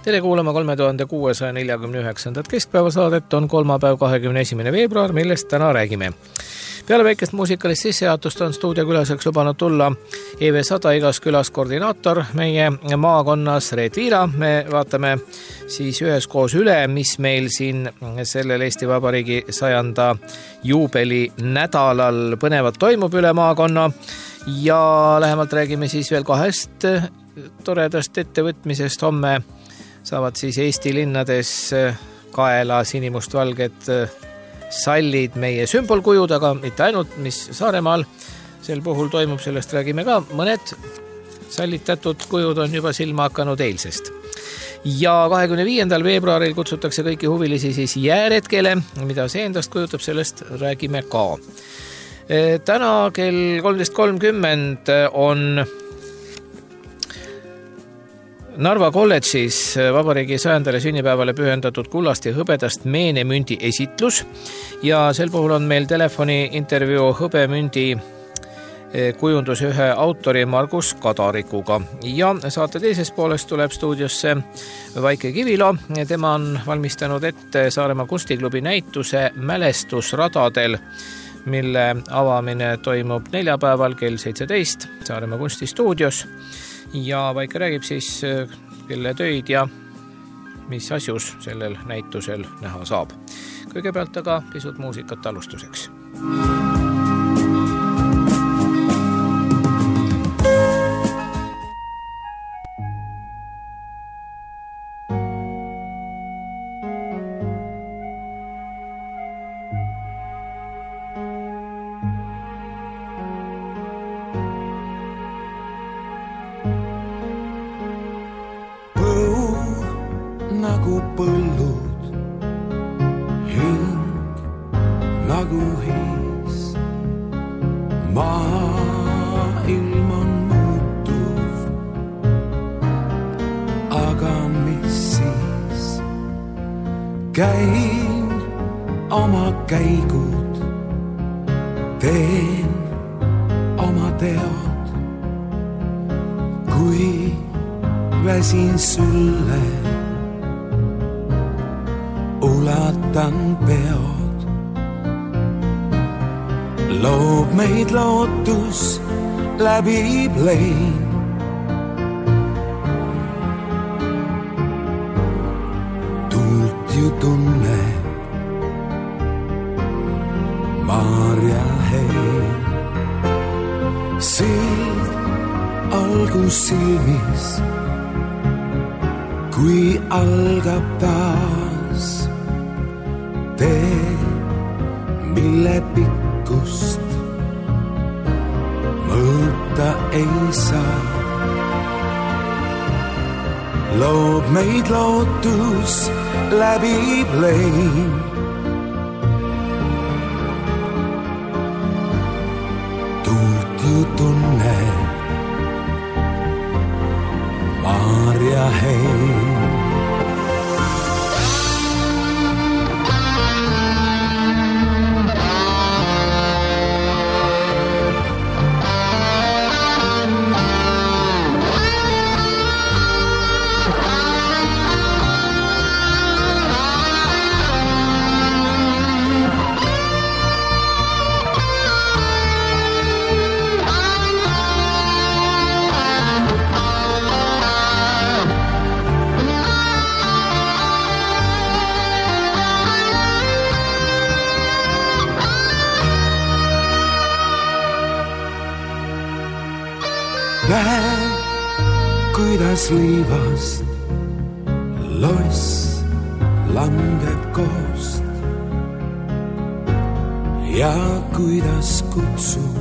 Tere kuulama 3649. keskpäevasaadet on kolmapäev 21. veebruar, millest täna räägime. Peale väikest muusikalist sissejuhatust on stuudiokülaseks lubanud tulla EV100 igas külas koordinaator meie maakonnas Reet Viira. Me vaatame siis üheskoos üle, mis meil siin sellel Eesti Vabariigi 100. juubeli nädalal põnevat toimub üle maakonna ja lähemalt räägime siis veel kahest toredast ettevõtmisest. Homme saavad siis Eesti linnades kaela sinimustvalged sallid meie sümbolkujud, aga mitte ainult, mis Saaremaal sel puhul toimub, sellest räägime ka. Mõned sallitatud kujud on juba silma hakanud eilsest. Ja 25. veebruaril kutsutakse kõiki huvilisi siis jääretkele, mida see endast kujutab, sellest räägime ka. Täna kell 13.30 on Narva kolledžis vabariigi 100. sünnipäevale pühendatud kullast ja hõbedast meenemündi esitlus ja sel puhul on meil telefoni intervjuu hõbemündi kujunduse ühe autori Margus Kadarikuga ja saate teises pooles tuleb stuudiosse Vaike Kivilo. Tema on valmistanud ette Saaremaa kunstiklubi näituse Mälestusradadel, mille avamine toimub neljapäeval kell 17 Saaremaa kunstistuudios. Ja Vaike räägib siis, kelle töid ja mis asjus sellel näitusel näha saab. Kõigepealt aga pisut muusikat alustuseks. Nagu põllud, hing nagu hiis, maailm on muutuv, aga mis siis? Käin oma käigud, teen oma teod, kui väsin sulle ulatan peod. Loob meid lootus läbi plein. Tuult ju tunneb Maarja hein. Sild algus silmis, kui algab taas tee, mille pikkust mõõta ei saa. Loob meid lootus läbi plein. Tuult ju tunneb Maarja hein. Näe, kuidas liivast loss langeb koost ja kuidas kutsub.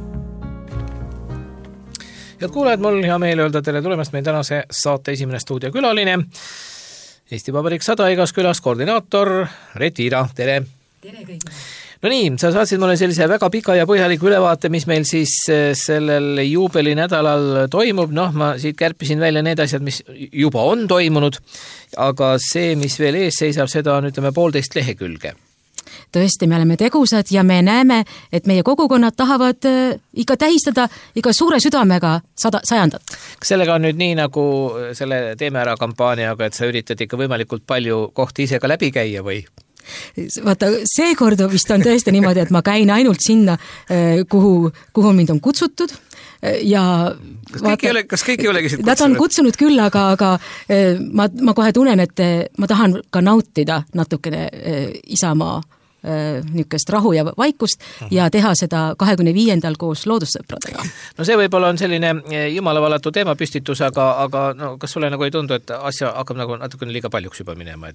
Head kuulajad, mul hea meel öelda tere tulemast meie tänase saate esimene stuudiokülaline. Eesti Vabariik 100 igas külas koordinaator Reet Viira, tere! Tere kõigile! No nii, sa saatsid mulle sellise väga pika ja põhjaliku ülevaate, mis meil siis sellel juubeli nädalal toimub. Ma siit kärpisin välja need asjad, mis juba on toimunud, aga see, mis veel ees seisab, seda on, ütleme, 1,5 lehekülge. tõesti, me oleme tegusad ja me näeme, et meie kogukonnad tahavad ikka tähistada ikka suure südamega 100. Kas sellega on nüüd nii nagu selle Teeme ära kampaaniaga, et sa üritad ikka võimalikult palju kohti ise ka läbi käia või? Vaata, seekord vist on tõesti niimoodi, et ma käin ainult sinna, kuhu mind on kutsutud ja kas kõik ei olegi siit nad on kutsunud küll, aga ma kohe tunnen, et ma tahan ka nautida natukene Isamaa niisugust rahu ja vaikust ja teha seda 25. koos loodussõpradega. No see võib-olla on selline jumalavallatu teemapüstitus, aga no, kas sulle nagu ei tundu, et asja hakkab nagu natukene liiga paljuks juba minema,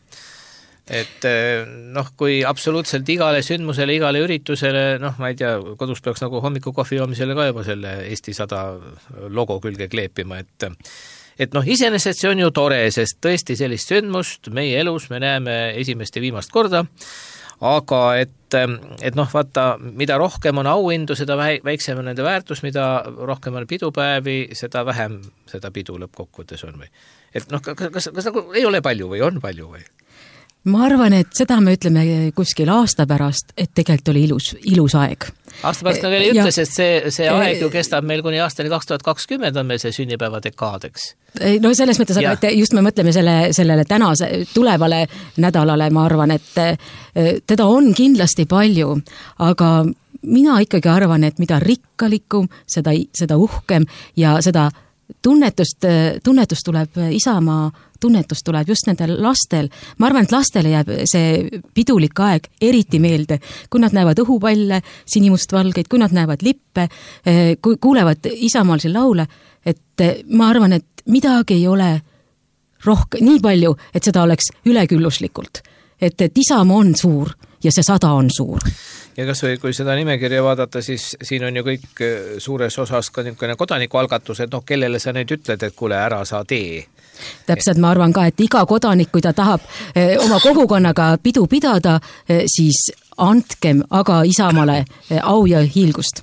et noh, kui absoluutselt igale sündmusele, igale üritusele, noh, ma ei tea, kodus peaks nagu hommikukohvi joomisele ka juba selle Eesti 100 logo külge kleepima, et noh, iseenesest see on ju tore, sest tõesti sellist sündmust meie elus me näeme esimest ja viimast korda, aga et noh, vaata, mida rohkem on auhindu, seda väiksem on nende väärtus, mida rohkem on pidupäevi, seda vähem seda pidu lõppkokkuvõttes on või. Et noh, kas nagu ei ole palju või on palju või? Ma arvan, et seda me ütleme kuskil aasta pärast, et tegelikult oli ilus aeg. Aasta pärast veel ei ütle, sest see aeg ju kestab meil kuni aastani 2020 on meil see sünnipäeva dekaadeks. No selles mõttes, aga et just me mõtleme sellele tänase tulevale nädalale, ma arvan, et teda on kindlasti palju, aga mina ikkagi arvan, et mida rikkalikum, seda uhkem ja seda tunnetus tuleb Isamaa tunnetus tuleb just nendel lastel. Ma arvan, et lastele jääb see pidulik aeg eriti meelde, kui nad näevad õhupalle, sinimustvalgeid, kui nad näevad lippe, kui kuulevad isamaalisi laule, et ma arvan, et midagi ei ole nii palju, et seda oleks ülekülluslikult. Et Isamaa on suur ja see 100 on suur. Ja kas või, kui seda nimekirja vaadata, siis siin on ju kõik suures osas ka niisugune kodanikualgatus, et noh, kellele sa nüüd ütled, et kuule, ära sa tee. Täpselt, ma arvan ka, et iga kodanik, kui ta tahab oma kogukonnaga pidu pidada, siis andkem aga Isamaale au ja hiilgust.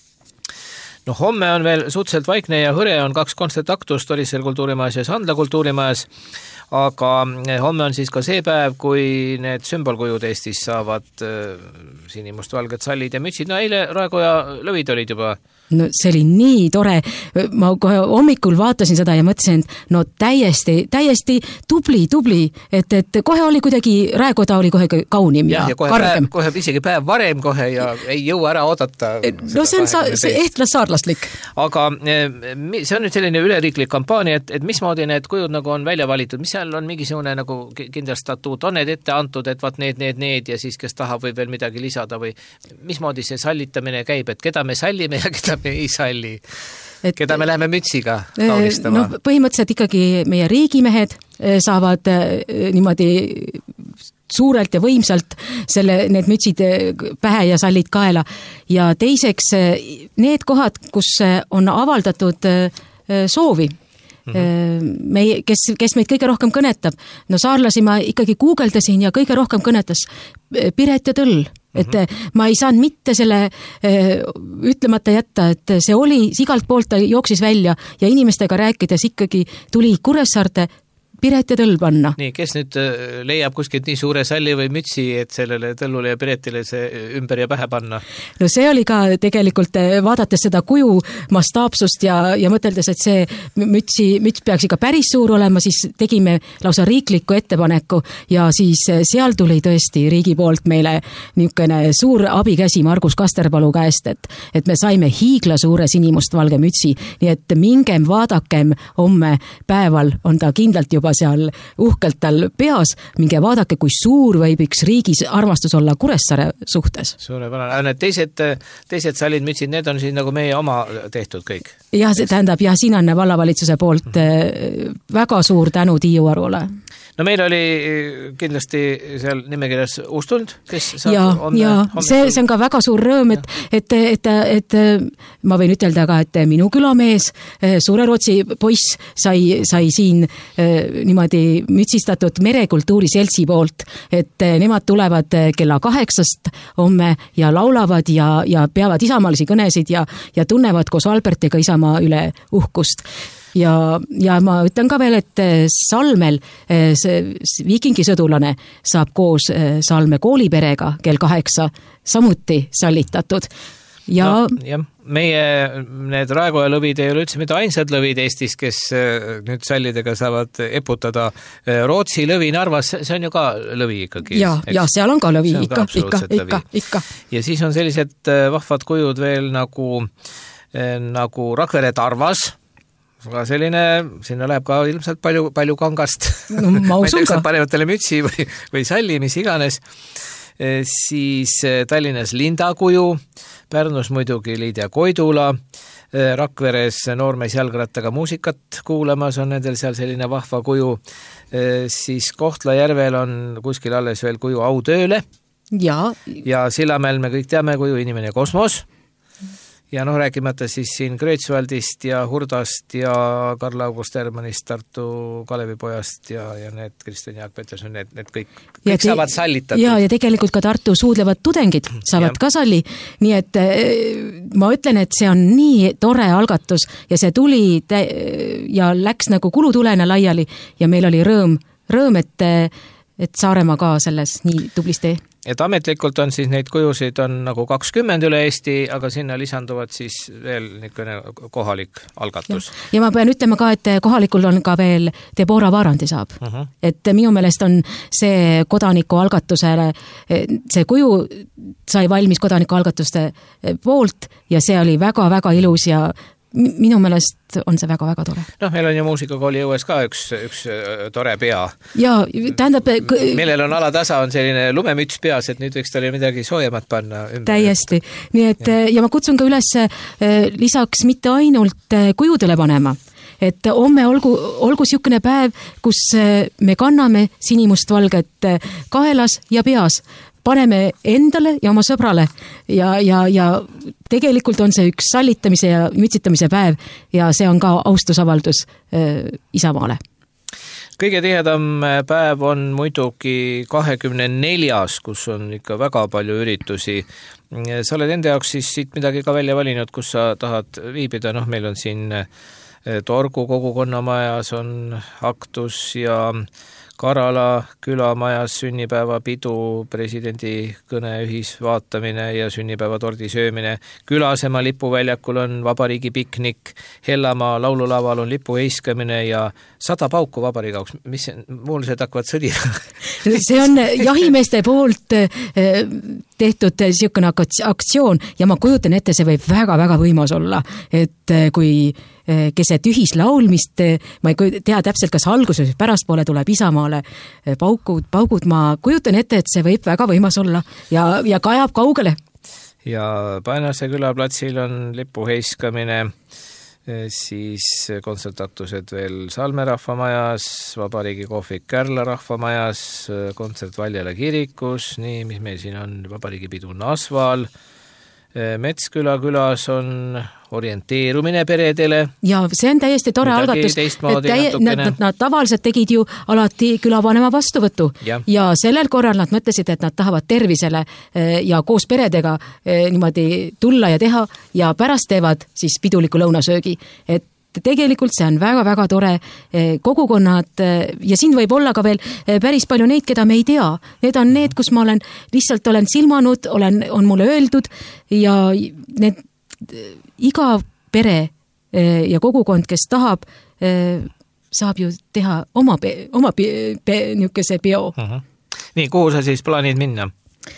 No homme on veel suhteliselt vaikne ja hõre on 2 kontsertaktust Orisel kultuurimajas ja Sandla kultuurimajas, aga homme on siis ka see päev, kui need sümbolkujud Eestis saavad sinimustvalged sallid ja mütsid. No eile Raekoja lõvid olid juba. No see oli nii tore. Ma kohe hommikul vaatasin seda ja mõtlesin, no täiesti tubli, et kohe oli kuidagi, Raekoda oli kohe kaunim ja kargem. Kohe isegi päev varem kohe ja ei jõua ära oodata. No see on ehtlas-saarlaslik. Aga see on nüüd selline üleriiklik kampaania, et mismoodi need kujud nagu on välja valitud, mis seal on mingisugune nagu kindel statuut, on need ette antud, et vaat need ja siis kes tahab või veel midagi lisada või mismoodi see sallitamine käib, et keda me sallime ja keda me ei salli, keda me läheme mütsiga kaunistama? No, põhimõtteliselt ikkagi meie riigimehed saavad niimoodi suurelt ja võimsalt need mütsid pähe ja sallid kaela. Ja teiseks need kohad, kus on avaldatud soovi, kes meid kõige rohkem kõnetab. No saarlasi ma ikkagi guugeldasin ja kõige rohkem kõnetas Piret ja Tõll. Et ma ei saanud mitte selle ütlemata jätta, et see oli, igalt poolt ta jooksis välja ja inimestega rääkides ikkagi tuli Kuressaarde Piret ja Tõll panna. Nii, kes nüüd leiab kuskilt nii suure salli või mütsi, et sellele Tõllule ja Piretile see ümber ja pähe panna? No see oli ka tegelikult, vaadates seda kuju mastaapsust ja mõteldes, et see müts peaks ikka päris suur olema, siis tegime lausa riikliku ettepaneku ja siis seal tuli tõesti riigi poolt meile niisugune suur abikäsi Margus Kasterpalu käest, et me saime hiigla suure sinimustvalge mütsi, nii et mingem vaadakem homme päeval on ta kindlalt juba seal uhkelt tal peas, minge vaadake, kui suur võib üks riigis armastus olla Kuressaare suhtes. Suurepärane. Need teised sallid mütsid, need on siis nagu meie oma tehtud kõik? Ja see tähendab, siin on vallavalitsuse poolt väga suur tänu Tiiu Arule. No meil oli kindlasti seal nimekirjas Uustuld, kes saab see on ka väga suur rõõm, et ma võin ütelda ka, et minu külamees, Suure-Rootsi poiss sai siin niimoodi mütsistatud Merekultuuri seltsi poolt, et nemad tulevad kella 8 homme ja laulavad ja peavad isamaalisi kõnesid ja tunnevad koos Albertiga Isamaa üle uhkust. ja ma ütlen ka veel, et Salmel see viikingisõdulane saab koos Salme kooliperega kell 8 samuti sallitatud. Meie need Raekoja lõvid ei ole üldse mitte ainsad lõvid Eestis, kes nüüd sallidega saavad eputada. Rootsi lõvi Narvas, see on ju ka lõvi ikkagi. Ja seal on ka lõvi, ikka. Ja siis on sellised vahvad kujud veel nagu Rakvere Tarvas, aga sinna läheb ka ilmselt palju kangast. No, ma usun ka. Panevad talle mütsi või salli, mis iganes. Siis Tallinnas Linda kuju, Pärnus muidugi Liidia Koidula, Rakveres noormees jalgrattaga muusikat kuulamas on nendel seal selline vahva kuju, siis Kohtla-Järvel on kuskil alles veel kuju Autööle ja Sillamäel me kõik teame kuju Inimene Kosmos. Ja rääkimata siis siin Kreutzwaldist ja Hurdast ja Karl August Hermannist, Tartu Kalevipojast ja need Kristjan Jaak Peterson, need kõik saavad sallitatud. Ja tegelikult ka Tartu suudlevad tudengid saavad ka salli, nii et ma ütlen, et see on nii tore algatus ja see tuli ja läks nagu kulutulena laiali ja meil oli rõõm, et Saaremaa ka selles nii tublist tee. Et ametlikult on siis neid kujusid on nagu 20 üle Eesti, aga sinna lisanduvad siis veel niisugune kohalik algatus. Ja ma pean ütlema ka, et kohalikul on ka veel Debora Vaarandi saab. Et minu meelest on see kodaniku algatusele, see kuju sai valmis kodaniku algatuste poolt ja see oli väga-väga ilus ja minu meelest on see väga-väga tore. Meil on ju muusikakooli õues ka üks tore pea. Ja tähendab... Millel on alatasa, on selline lumemüts peas, et nüüd võiks talle midagi soojemat panna. Täiesti. Nii et, ja ma kutsun ka üles lisaks mitte ainult kujudele panema, et homme olgu siukene päev, kus me kanname sinimustvalget kaelas ja peas. Paneme endale ja oma sõbrale ja tegelikult on see üks sallitamise ja mütsitamise päev ja see on ka austusavaldus Isamaale. Kõige tihedam päev on muidugi 24, kus on ikka väga palju üritusi. Sa oled enda jaoks siis siit midagi ka välja valinud, kus sa tahad viibida. Meil on siin Torgu kogukonnamajas on aktus ja Karala külamajas sünnipäevapidu, presidendi kõne ühisvaatamine ja sünnipäevatordi söömine. Külasemaa lipuväljakul on vabariigi piknik, Hellamaa laululaval on lipu heiskamine ja 100 pauku vabariigauks. Mis muulised hakkavad sõdida? See on jahimeeste poolt tehtud siukene aktsioon ja ma kujutan ette, see võib väga-väga võimas olla, et kui keset ühislaulmist, ma ei tea täpselt, kas alguses pärastpoole tuleb Isamaale paugud, ma kujutan ette, et see võib väga võimas olla ja kajab kaugele. Ja Paenase külaplatsil on lipu heiskamine, siis kontsertaktused veel Salme rahvamajas, Vabariigi kohvik Kärla rahvamajas, kontsert Valjala kirikus, nii, mis meil siin on, Vabariigi pidu Nasval, Metsküla külas on orienteerumine peredele. Ja see on täiesti tore algatus. Nad tavaliselt tegid ju alati külavanema vastuvõttu ja sellel korral nad mõtlesid, et nad tahavad tervisele ja koos peredega niimoodi tulla ja teha ja pärast teevad siis piduliku lõunasöögi. Et tegelikult see on väga-väga tore kogukonnad ja siin võib olla ka veel päris palju neid, keda me ei tea. Need on need, kus ma lihtsalt olen silmanud, on mulle öeldud ja need iga pere ja kogukond, kes tahab, saab ju teha oma niisuguse peo. Nii, kuhu sa siis plaanid minna?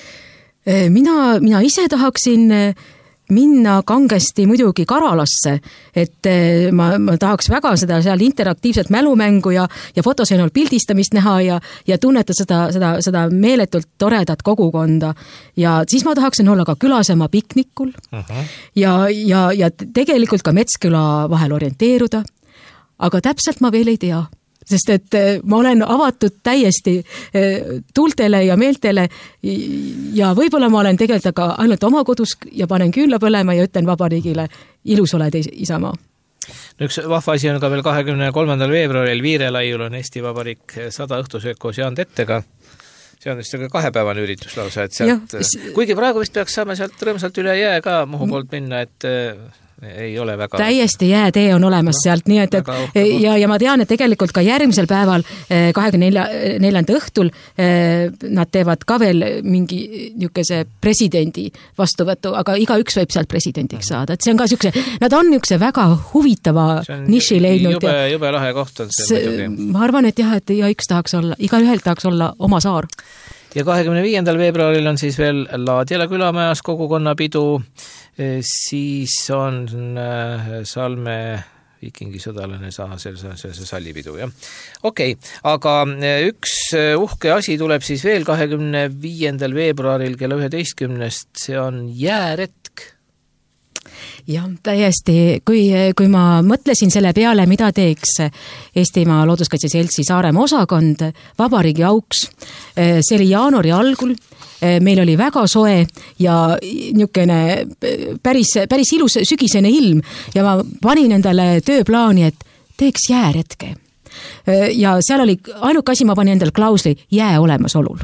Mina ise tahaksin minna kangesti muidugi Karalasse, et ma tahaks väga seda seal interaktiivset mälumängu ja fotoseenol pildistamist näha ja tunneta seda meeletult toredat kogukonda. Ja siis ma tahaksin olla ka Külasemaa piknikul ja tegelikult ka Metsküla vahel orienteeruda, aga täpselt ma veel ei tea. Sest et ma olen avatud täiesti tuultele ja meeltele ja võib-olla ma olen tegelikult aga ainult oma kodus ja panen külla põlema ja ütlen vabariigile ilus oled Isamaa. Üks vahva asi on ka veel 23. veebruaril Viirelaiul on Eesti Vabariik 100 õhtusöök koos Jaan Tettega. See on vist 2-päevane üritus lausa, et sealt, kuigi praegu vist peaks saama sealt rõõmsalt üle jää ka Muhu poolt minna, et ei ole väga... Täiesti jäätee on olemas sealt, nii et ja ma tean, et tegelikult ka järgmisel päeval 24. õhtul nad teevad ka veel mingi niisuguse presidendi vastuvõttu, aga igaüks võib sealt presidendiks saada, et see on ka niisuguse, nad on niisuguse väga huvitava niši leidnud. Jube lahe koht on see. Ma arvan, et jah, et igaühel tahaks olla oma saar. Ja 25. veebruaril on siis veel Laadjala külamajas kogukonnapidu, siis on Salme viikingisõdalane see sallipidu, jah. Okei, aga üks uhke asi tuleb siis veel 25. veebruaril kella 11. See on jääretk. Jah, täiesti, kui ma mõtlesin selle peale, mida teeks Eestimaa Looduskaitse Seltsi Saaremaa osakond vabariigi auks, see oli jaanuari algul, meil oli väga soe ja niisugune päris ilus sügisene ilm ja ma panin endale tööplaani, et teeks jääretke. Ja seal oli ainuke asi, ma panin endale klausli jää olemasolul.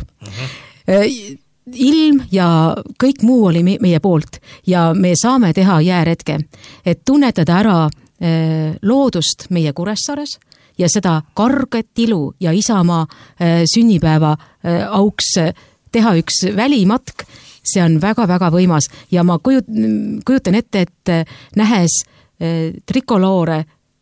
Ilm ja kõik muu oli meie poolt ja me saame teha jääretke, et tunnetada ära loodust meie Kuressaares ja seda karget ilu ja Isamaa sünnipäeva auks teha üks välimatk, see on väga-väga võimas ja ma kujutan ette, et nähes trikoloore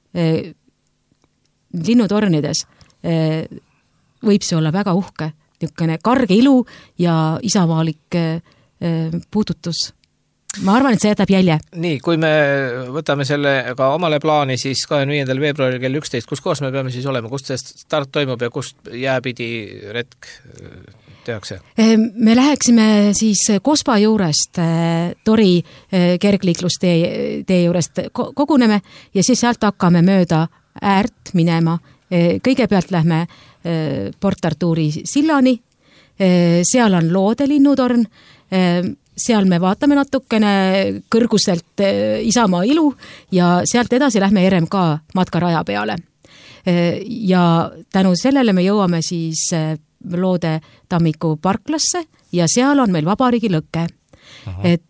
linnutornides võib see olla väga uhke. Niisugune karge ilu ja isamaalik puudutus. Ma arvan, et see jätab jälje. Nii, kui me võtame selle ka omale plaani, siis 25. veebruaril kell 11, kus koos me peame siis olema, kust see start toimub ja kust jääpidi retk tehakse? Me läheksime siis Kospa juurest Tori kergliiklustee juurest koguneme ja siis sealt hakkame mööda äärt minema. Kõigepealt lähme Port Arturi sillani, seal on Loode linnutorn, seal me vaatame natukene kõrguselt Isamaa ilu ja sealt edasi lähme RMK matkaraja peale. Ja tänu sellele me jõuame siis Loode Tammiku parklasse ja seal on meil vabariigi lõkke. Et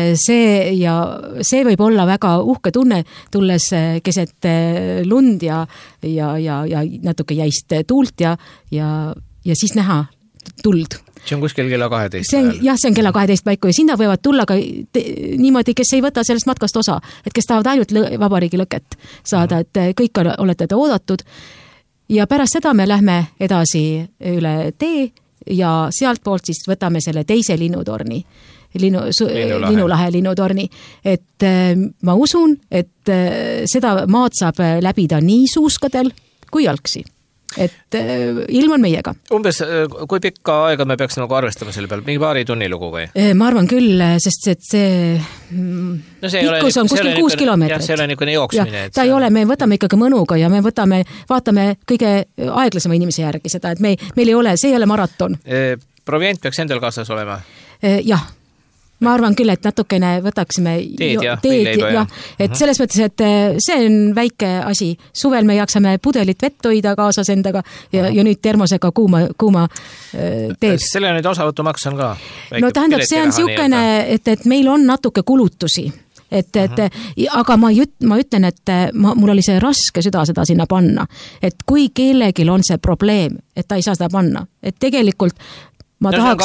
see võib olla väga uhke tunne, tulles keset lund ja natuke jäist tuult ja siis näha tuld. See on kuskil kella 12. See on kella 12 paiku ja sinna võivad tulla ka niimoodi, kes ei võta sellest matkast osa, et kes tahavad ainult vabariigi lõket saada, et kõik olete te oodatud. Ja pärast seda me lähme edasi üle tee ja sealt poolt siis võtame selle teise linnutorni. Linnulahe linnutorni, et ma usun, et seda maad saab läbida nii suuskadel kui jalgsi, et ilm on meiega. Umbes kui pikka aega me peaks nagu arvestama selle peal, mingi paari tunni lugu või? Ma arvan küll, sest see pikkus on kuskil 6 kilomeetrit. See ei ole niisugune jooksmine. Ta ei ole, me võtame ikkagi mõnuga ja me vaatame kõige aeglasema inimese järgi seda, et meil ei ole, see ei ole maraton. Provient peaks endal kaasas olema? Jah. Ma arvan küll, et natukene võtaksime teed ja et selles mõttes, et see on väike asi. Suvel me jaksame pudelit vett hoida kaasas endaga ja nüüd termosega kuuma teed. Selle nüüd osavõtumaks on ka? No tähendab, see on niisugune, et meil on natuke kulutusi. Aga ma ütlen, et mul oli see raske süda seda sinna panna. Et kui kellegil on see probleem, et ta ei saa seda panna, et tegelikult ma tahaks,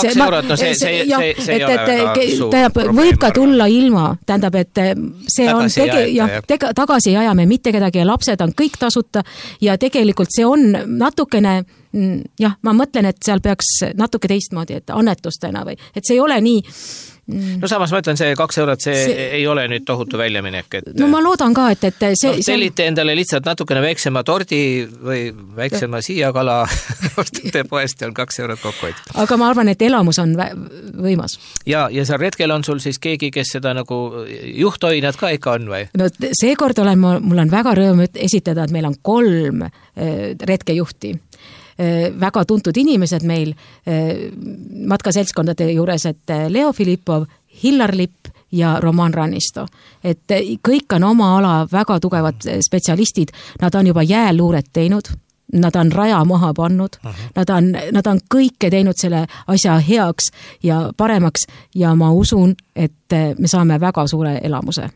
võib ka tulla ilma, tähendab, et see on tagasi ajame mitte kedagi ja lapsed on kõik tasuta ja tegelikult see on natukene, jah, ma mõtlen, et seal peaks natuke teistmoodi, et annetustena või, et see ei ole nii. No samas ma ütlen, see 2 eurot, see ei ole nüüd tohutu väljaminek. No ma loodan ka, et see... Tellite endale lihtsalt natukene väiksema tordi või väiksema siiakala ostate poest ja on 2 eurot kokkuhoid. Aga ma arvan, et elamus on võimas. Ja seal retkel on sul siis keegi, kes seda nagu juhtoinad ka ikka on või? No seekord mul on väga rõõm esitada, et meil on 3 retkejuhti. Väga tuntud inimesed meil matkaseltskondade juures, et Leo Filippov, Hillar Lipp ja Roman Rannisto. Et kõik on oma ala väga tugevad spetsialistid, nad on juba jääluuret teinud, nad on raja maha pannud, nad on kõike teinud selle asja heaks ja paremaks ja ma usun, et me saame väga suure elamuse.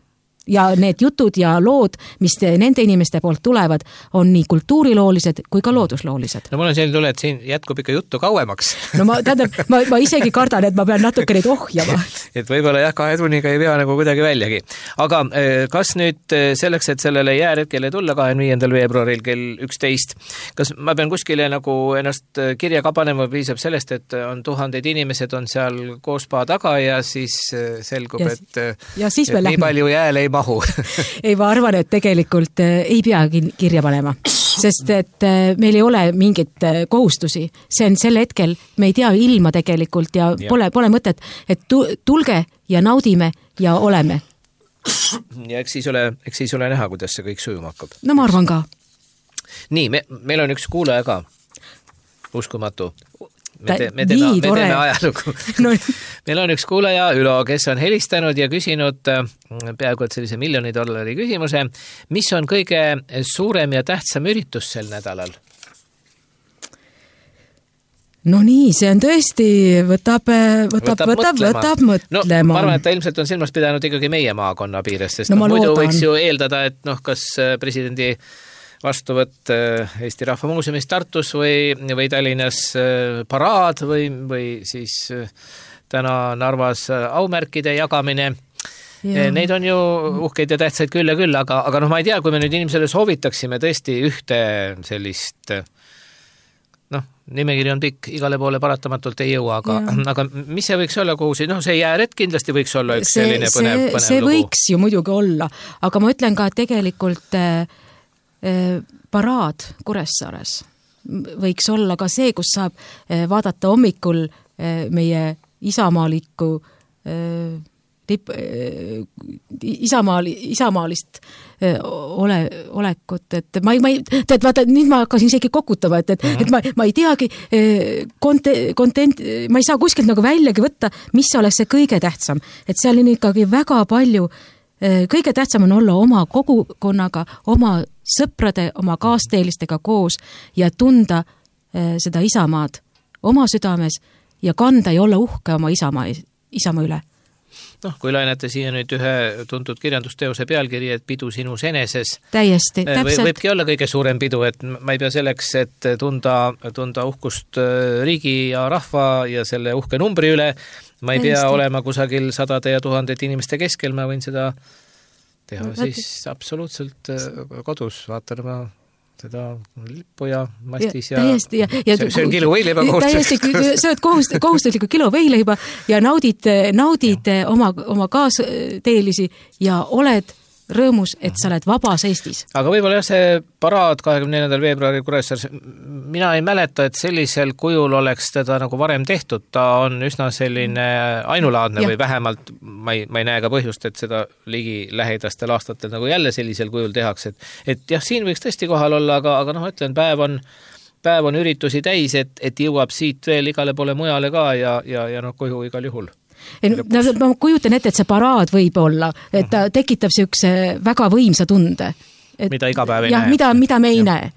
ja need jutud ja lood, mis nende inimeste poolt tulevad, on nii kultuuriloolised kui ka loodusloolised. No mul on selline tule, et siin jätkub ikka juttu kauemaks. No ma isegi kardan, et ma pean natuke neid ohjama. Et võib-olla jah, 2 tunniga ei pea nagu kuidagi väljagi. Aga kas nüüd selleks, et sellele jääretkele tulla 25. veebruaril kell 11, kas ma pean kuskile nagu ennast kirja kabanema, piisab sellest, et on 1000 inimesed on seal koos paa taga ja siis selgub, et nii palju jääle ei mahu. Ei, ma arvan, et tegelikult ei peagi kirja panema, sest et meil ei ole mingit kohustusi. See on sel hetkel, me ei tea ilma tegelikult ja pole mõtet, et tulge ja naudime ja oleme. Ja eks siis ole näha, kuidas see kõik sujuma hakkab. No ma arvan ka. Nii, meil on üks kuulaja ka. Uskumatu. Me teeme ajalugu. No. Meil on üks kuulaja, Ülo, kes on helistanud ja küsinud peaaegu et sellise $1 miljoni küsimuse. Mis on kõige suurem ja tähtsam üritus sel nädalal? No nii, see on tõesti, võtab mõtlema. No, ma arvan, et ta ilmselt on silmas pidanud ikkagi meie maakonna piires, sest muidu võiks ju eeldada, et kas presidendi vastuvõtt Eesti Rahva Muuseumis Tartus või Tallinnas paraad või siis täna Narvas aumärkide jagamine. Ja. Neid on ju uhkeid ja tähtsaid küll ja küll, aga ma ei tea, kui me nüüd inimesele soovitaksime tõesti ühte sellist, nimekiri on pikk, igale poole paratamatult ei jõua, aga mis see võiks olla, kuhu see jääret kindlasti võiks olla üks selline põnev see lugu. Võiks ju muidugi olla, aga ma ütlen ka, et tegelikult paraad Kuressaares võiks olla ka see, kus saab vaadata hommikul meie isamaalikku isamaalist olekut, et vaata, nüüd ma hakkasin isegi kokutama, et ma ei teagi kontent, ma ei saa kuskilt nagu väljagi võtta, mis oleks see kõige tähtsam, et seal on ikkagi väga palju. Kõige tähtsam on olla oma kogukonnaga, oma sõprade, oma kaasteelistega koos ja tunda seda isamaad oma südames ja kanda ja olla uhke oma isamaa üle. Kui lainate siia nüüd ühe tuntud kirjandusteose pealkiri, et pidu sinus eneses. Täiesti, täpselt. Võibki olla kõige suurem pidu, et ma ei pea selleks, et tunda uhkust riigi ja rahva ja selle uhke numbri üle. Ma ei pea olema kusagil 100 ja 1000 inimeste keskel, ma võin seda teha siis absoluutselt kodus, vaatan ma seda lippu ja mastis ja söön kilo võileiba kohustuslikult. Sööd kohustuslikult kilo võileiba ja naudid oma kaasteelisi ja oled rõõmus, et sa oled vabas Eestis. Aga võib-olla see paraad 24. veebruari Kuressaares, mina ei mäleta, et sellisel kujul oleks teda nagu varem tehtud. Ta on üsna selline ainulaadne või vähemalt ma ei näe ka põhjust, et seda ligi lähedastel aastatel nagu jälle sellisel kujul tehakse. Et jah, siin võiks tõesti kohal olla, aga ütlen, päev on üritusi täis, et jõuab siit veel igale poole mujale ka ja koju igal juhul. Ma kujutan ette, et see paraad võib olla, et ta tekitab siukse väga võimsa tunde. Mida iga päev ei näe. Mida me ei näe.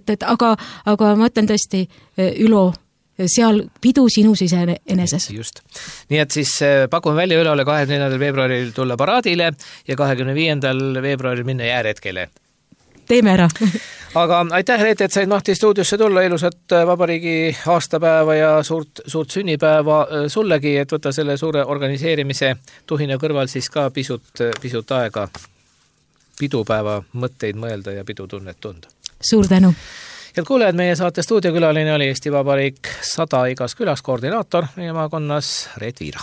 Aga ma ütlen tõesti, Ülo, seal pidu sinus eneses. Just. Nii et siis pakume välja Ülole 24. veebruaril tulla paraadile ja 25. veebruaril minna jääretkele. Teeme ära. Aga aitäh, Reet, et said Mahti stuudiosse tulla, ilusat vabariigi aastapäeva ja suurt sünnipäeva sullegi, et võtta selle suure organiseerimise tuhina kõrval siis ka pisut aega pidupäeva mõtteid mõelda ja pidutunnet tunda. Suur tänu. Head kuulejad, meie saate stuudiokülaline oli Eesti Vabariik 100 igas külas koordinaator meie maakonnas Reet Viira.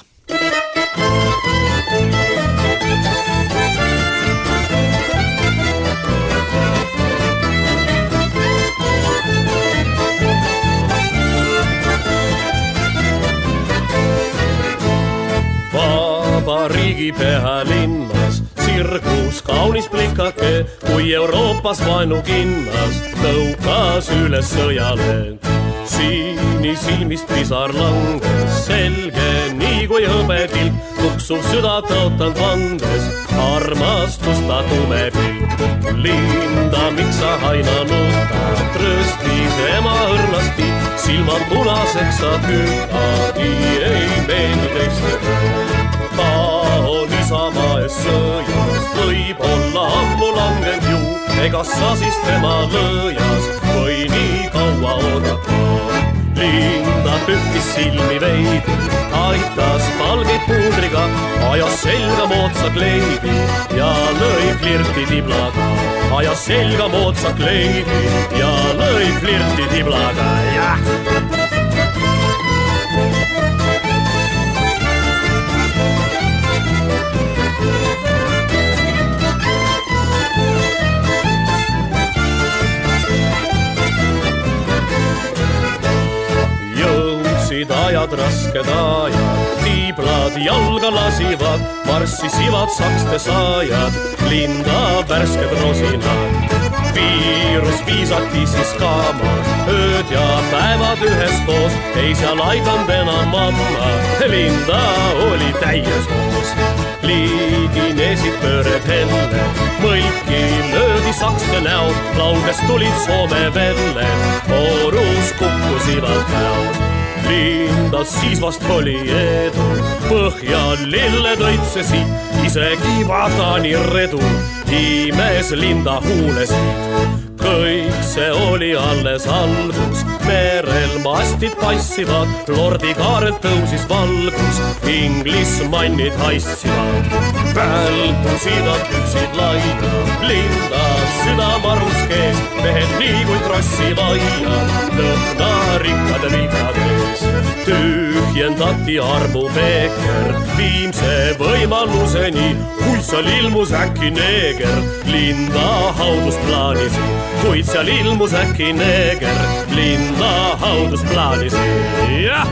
Vabariigi pealinnas sirgus kaunis plikake, kui Euroopas vaenukinnas tõukas üles sõjale. Sinisilmist pisar langes, selge nii kui hõbetilk, tuksuv süda tõotanud vandes, armastus ta tume pilk. Linda, miks sa aina nutad, tröstis ema õrnasti, silmad punaseks sa kütad, ei meenu teist. Kaunis Isamaa ees sõjas, võib-olla ammu langend ju, ega sa siis tema lõjas või nii kaua oodata. Linda pühkis silmi veidi, aitas palgeid puudriga, ajas selga moodsa kleidi ja lõi flirti tiblaga. Ajas selga moodsa kleidi ja lõi flirti tiblaga, jah! Ajad rasked ajad, tiiblad jalga lasivad, marssisivad sakste saajad, Linda värsked rosinad. Viirus viisati siis kaama, ööd ja päevad üheskoos, ei seal aidanud enam mamma, Linda oli täies hoos. Liiginesid pööred helle, mõlki löödi sakste näod, laudes tulid Soome velle, orus kukkusivad näod. Linda siis vast oli edu, põhja lilled õitsesid, isegi Vatani redu, imes Linda huulesid. Kõik see oli alles algus, merel mastid passivad, lordi kaarelt tõusis valgus, inglismannid haissivad. Väldusid on püksid laia, Linda südamarus kees, mehed nii kui trossi vaia, lõhna rikkade vilkades. Tühjendati armupeeker, viimse võimaluseni, kui seal ilmus äkki neeger, Linda haudust plaanisi. Kuid seal ilmus äkki neeger, Linda haudust plaanisi, jah!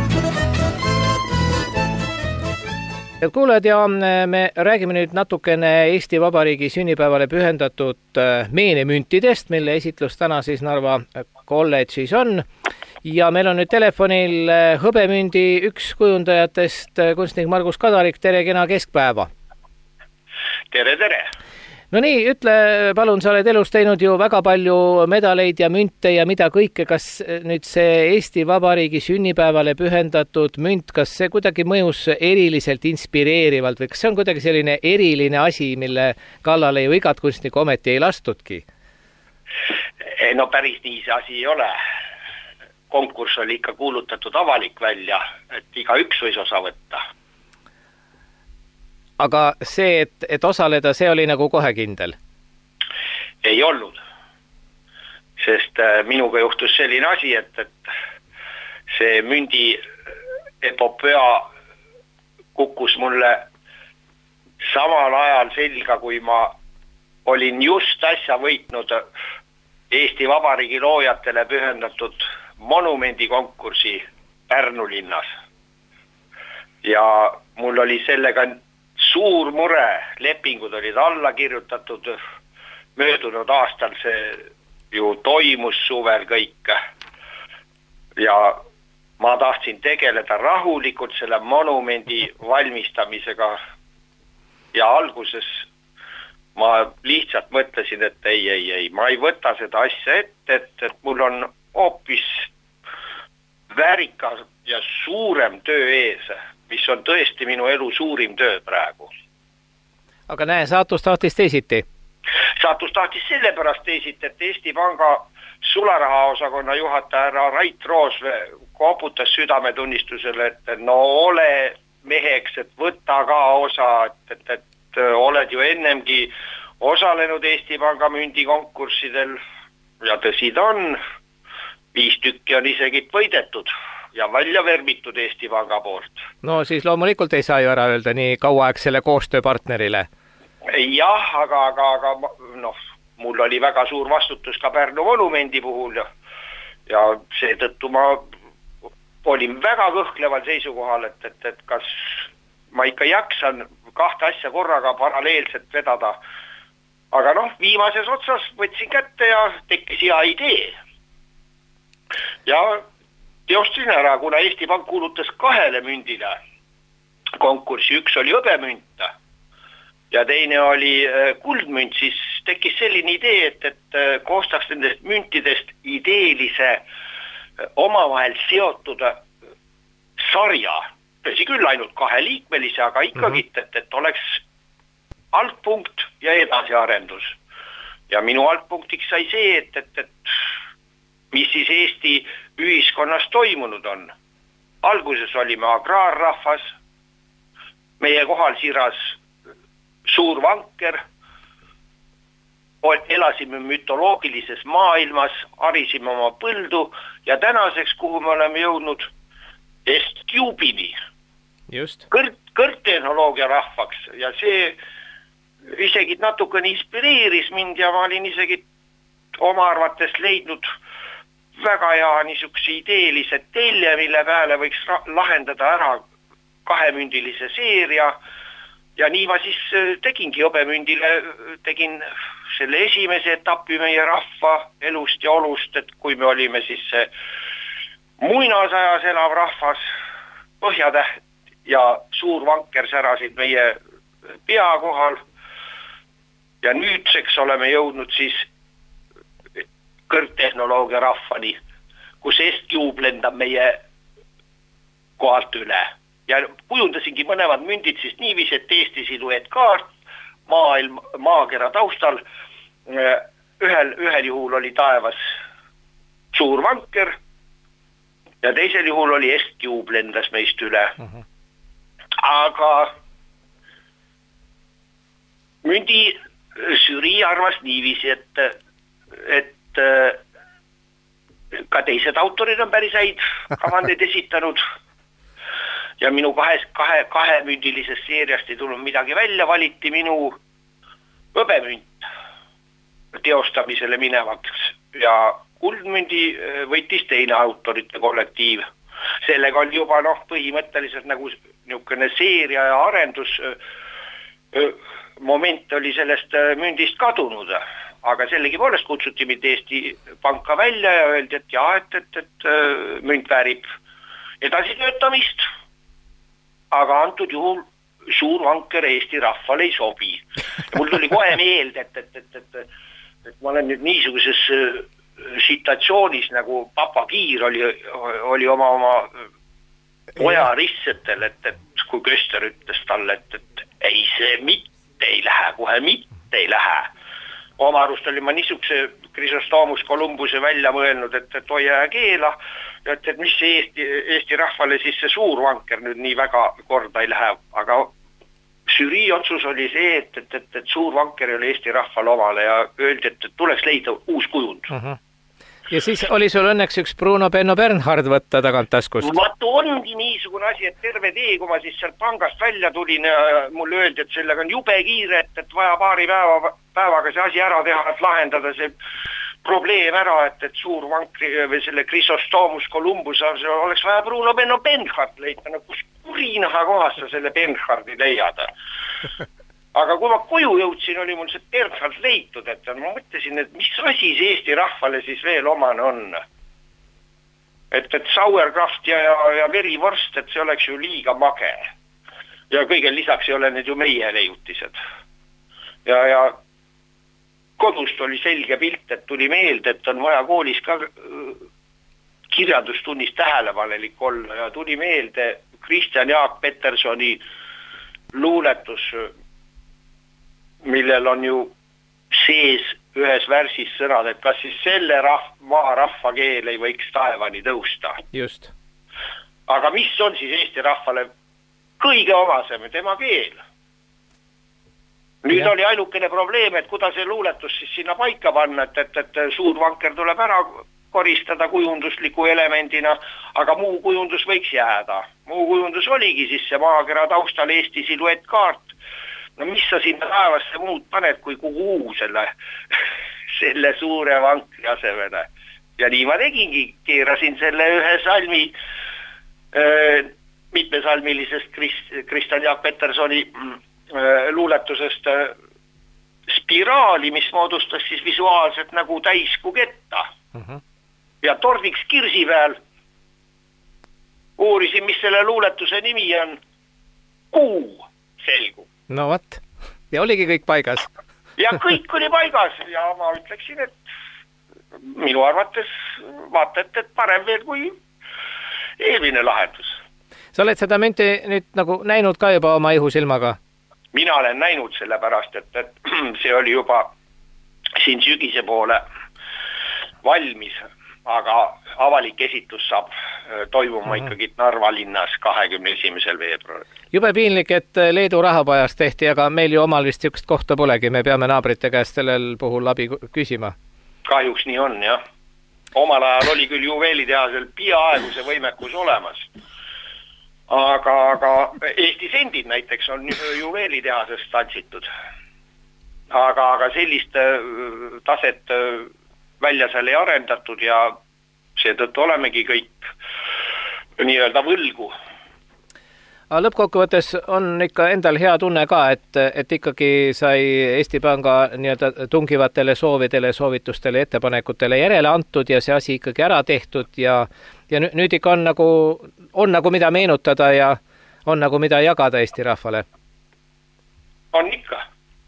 Head kuulajad, ja me räägime nüüd natukene Eesti Vabariigi sünnipäevale pühendatud meenemüntidest, mille esitlus täna siis Narva kolledžis on. Ja meil on nüüd telefonil hõbemündi üks kujundajatest, kunstnik Margus Kadarik, tere kena keskpäeva! Tere, tere! No nii, ütle palun, sa oled elus teinud ju väga palju medaleid ja münte ja mida kõike, kas nüüd see Eesti Vabariigi sünnipäevale pühendatud münt, kas see kuidagi mõjus eriliselt inspireerivalt või kas see on kuidagi selline eriline asi, mille kallale ju igat kunstnikku ometi ei lastudki? No päris nii see asi ei ole. Konkurss oli ikka kuulutatud avalik välja, et iga üks võis osa võtta. Aga see, et osaleda, see oli nagu kohe kindel? Ei olnud. Sest minuga juhtus selline asi, et see mündi epopöa kukkus mulle samal ajal selga, kui ma olin just äsja võitnud Eesti Vabariigi loojatele pühendatud monumendikonkursi Pärnu linnas. Ja mul oli sellega suur mure, lepingud olid alla kirjutatud, möödunud aastal see ju toimus suvel kõik ja ma tahtsin tegeleda rahulikult selle monumendi valmistamisega ja alguses ma lihtsalt mõtlesin, et ei, ma ei võta seda asja ette, et mul on hoopis väärika ja suurem töö ees, mis on tõesti minu elu suurim töö praegu. Aga näe, saatus tahtis teisiti? Saatus tahtis sellepärast teisiti, et Eesti Panga sularahaosakonna juhataja härra Rait Roos koputas südametunnistusele, et no ole meheks, et võta ka osa, et oled ju ennemgi osalenud Eesti Panga mündikonkurssidel ja tõsi ta on, 5 tükki on isegi võidetud ja välja vermitud Eesti Panga poolt. No siis loomulikult ei saa ju ära öelda nii kauaaegsele koostööpartnerile. Jah, aga noh, mul oli väga suur vastutus ka Pärnu monumendi puhul ja seetõttu ma olin väga kõhkleval seisukohal, et kas ma ikka jaksan 2 asja korraga paralleelselt vedada. Aga noh, viimases otsas võtsin kätte ja tekkis hea idee. Ja teostasin ära, kuna Eesti Pank kuulutas 2 mündile konkursi, üks oli hõbemünt ja teine oli kuldmünt, siis tekkis selline idee, et koostaks nendest müntidest ideelise omavahel seotud sarja. Tõsi küll ainult 2 liikmelise, aga ikkagi, et oleks algpunkt ja edasiarendus. Ja minu algpunktiks sai see, et mis siis Eesti ühiskonnas toimunud on. Alguses olime agraarrahvas, meie kohal siras suur vanker, elasime mütoloogilises maailmas, harisime oma põldu ja tänaseks, kuhu me oleme jõudnud, Est-Cubini, kõrgtehnoloogia rahvaks ja see isegi natukene inspireeris mind ja ma olin isegi oma arvates leidnud väga hea niisuguse ideelise telje, mille peale võiks lahendada ära 2-mündilise seeria ja nii ma siis tegingi Hõbemündile, tegin selle esimese etapi meie rahva elust ja olust, et kui me olime siis see muinasajas elav rahvas, Põhjatäht ja suur vanker särasid meie pea kohal ja nüüdseks oleme jõudnud siis kõrgtehnoloogia rahvani, kus Est-Cube lendab meie kohalt üle. Ja kujundasingi mõnemad mündid siis niiviisi, et Eesti silueetkaart maakera taustal. Ühel juhul oli taevas suur vanker ja teisel juhul oli Est-Cube lendas meist üle. Aga mündi žürii arvas niiviisi, et ka teised autorid on päris häid kavandeid esitanud ja minu 2-mündilisest seeriast ei tulnud midagi välja, valiti minu Hõbemünd teostamisele minevaks ja kuldmündi võitis teine autorite kollektiiv. Sellega oli juba põhimõtteliselt nagu niisugune seeria ja arendus moment oli sellest mündist kadunud. Aga sellegi poolest kutsuti mind Eesti Panka välja ja öeldi, et jaa, et münd väärib edasitöötamist, aga antud juhul suur vanker Eesti rahvale ei sobi. Ja mul tuli kohe meelde, et ma olen nüüd niisuguses situatsioonis nagu Papa Kiir oli oma poja ristsetel, et kui Köster ütles talle, et ei, see mitte ei lähe, kohe mitte ei lähe. Oma arust oli ma niisuguse Chrysostomos Columbuse välja mõelnud, et hoia ja keela, et mis see Eesti rahvale siis see suur vanker nüüd nii väga korda ei lähe. Aga žürii otsus oli see, et suur vanker oli Eesti rahvale omale ja öeldi, et tuleks leida uus kujund. Ja siis oli sul õnneks üks Bruno Benno Bernhard võtta tagant taskust? Vaat ongi niisugune asi, et terve tee, kui ma siis sealt pangast välja tulin ja mulle öeldi, et sellega on jube kiire, et vaja paari päevaga see asi ära teha, et lahendada see probleem ära, et suur vankri või selle Chrysostomos Columbus oleks vaja Bruno Benno Bernhard leida. No kus kurinaha kohas sa selle Bernhardi leiada? Aga kui ma koju jõudsin, oli mul see Bernhard leitud, et ma mõtlesin, et mis asi see Eesti rahvale siis veel omane on. Et sauerkraft ja verivorst, et see oleks ju liiga mage. Ja kõigel lisaks ei ole need ju meie leiutised. Ja kodust oli selge pilt, et tuli meelde, et on vaja koolis ka kirjandustunnis tähelepanelik olla ja tuli meelde Kristjan Jaak Petersoni luuletus, millel on ju sees ühes värsis sõnad, et kas siis selle maa rahva keel ei võiks taevani tõusta. Just. Aga mis on siis Eesti rahvale kõige omasem tema keel? Nüüd oli ainukene probleem, et kuidas see luuletus siis sinna paika panna, et suur vanker tuleb ära koristada kujundusliku elemendina, aga muu kujundus võiks jääda. Muu kujundus oligi siis see maakera taustal Eesti silueetkaart. No mis sa sinna taevasse muud paned, kui kuhu selle suure vankri asemele. Ja nii ma tegingi, keerasin selle ühe salmi, mitmesalmilisest Kristjan Jaak Petersoni luuletusest spiraali, mis moodustas siis visuaalselt nagu täiskuu ketta. Ja tordiks kirsi peal uurisin, mis selle luuletuse nimi on. Kuu selgub. No vat, ja oligi kõik paigas. Ja kõik oli paigas ja ma ütleksin, et minu arvates vaata, et parem veel kui eelmine lahendus. Sa oled seda münti nüüd nagu näinud ka juba oma ihusilmaga? mina olen näinud sellepärast, et see oli juba siin sügise poole valmis, aga avalik esitus saab toimuma ikkagi Narva linnas 21. veebruaril. Jube piinlik, et Leedu rahapajas tehti, aga meil ju omal vist niisugust kohta polegi, me peame naabrite käest sellel puhul abi küsima. Kahjuks nii on, jah. Omal ajal oli küll juveelitehasel peaaegu see võimekus olemas. Aga Eesti sendid näiteks on juveelitehasest tantsitud. Aga sellist taset välja seal ei arendatud ja seetõttu olemegi kõik nii-öelda võlgu. Lõppkokkuvõttes on ikka endal hea tunne ka, et ikkagi sai Eesti Panga nii-öelda tungivatele soovidele, soovitustele, ettepanekutele järele antud ja see asi ikkagi ära tehtud ja nüüd ikka on nagu mida meenutada ja on nagu mida jagada Eesti rahvale. On ikka.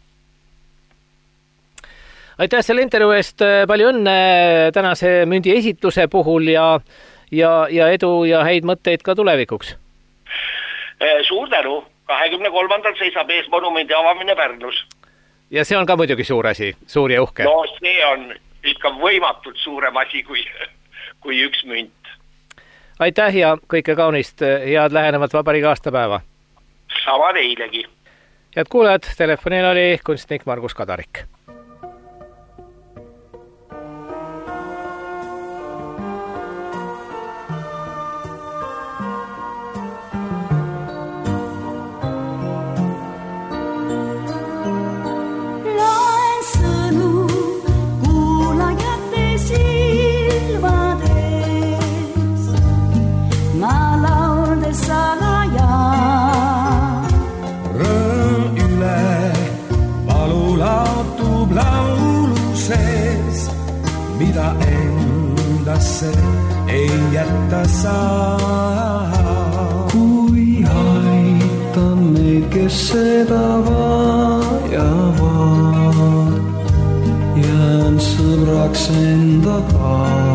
Aitäh selle intervjuu eest, palju õnne tänase mündi esitluse puhul ja edu ja häid mõtteid ka tulevikuks. Suur tänu, 23. seisab ees monumendi avamine Pärnus. Ja see on ka muidugi suur asi, suur ja uhke. No see on ikka võimatult suurem asi kui üks münt. Aitäh ja kõike kaunist, head lähenevat vabariigi aastapäeva. Sama teilegi. Head kuulajad, telefonil oli kunstnik Margus Kadarik. Mida endasse ei jätta saa. Kui aitan neid, kes seda vajavad, jään sõbraks endaga.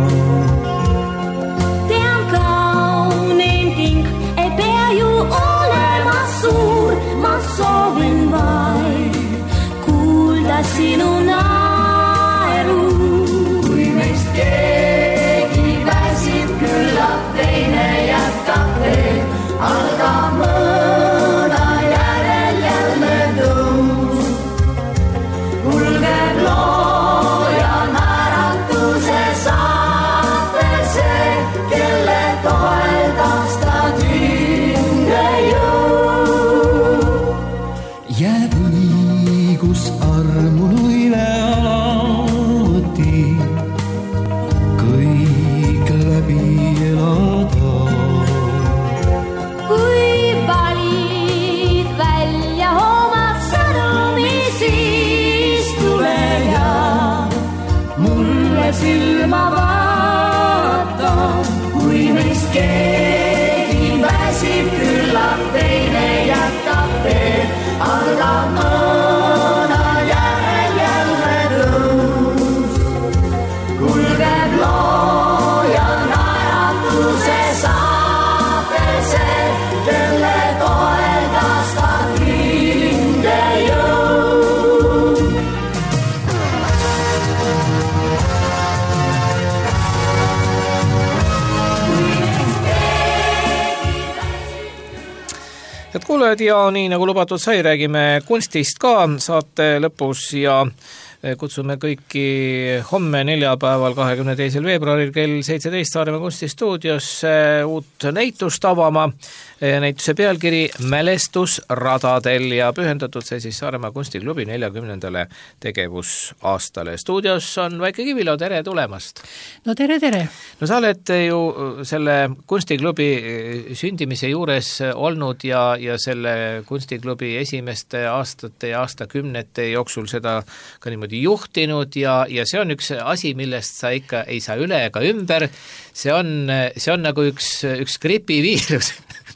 Tean kaunein ting, ei pea ju olema suur, ma soovin vaid kuulda sinu naeru. Keegi väsib küllap, teine jätkab veel, algab mõõna järel jälle tõus. Kulgeb loo ja naeratuse saatel see, kelle toel taastad hinge jõu. Jääb õigus armunuile alati kõik läbi elada. Kui valid välja oma sõnumi, siis tule ja mulle silma vaata. Kui meist keegi väsib küllap, teine jätkab veel, algab mõõna järel jälle tõus. Kulgeb loo ja naeratuse saatel see, kelle toel taastad hinge jõu. Head kuulajad ja nii nagu lubatud sai, räägime kunstist ka saate lõpus ja kutsume kõiki homme neljapäeval 22. veebruaril kell 17 Saaremaa kunstistuudios uut näitust avama. Näituse pealkiri Mälestusradadel ja pühendatud see siis Saaremaa kunstiklubi 40. tegevusaastale. Stuudios on Vaike Kivilo, tere tulemast! No tere! No sa oled ju selle kunstiklubi sündimise juures olnud ja selle kunstiklubi esimeste aastate ja aastakümnete jooksul seda ka niimoodi juhtinud ja see on üks asi, millest sa ikka ei saa üle ega ümber. See on nagu üks gripiviirus,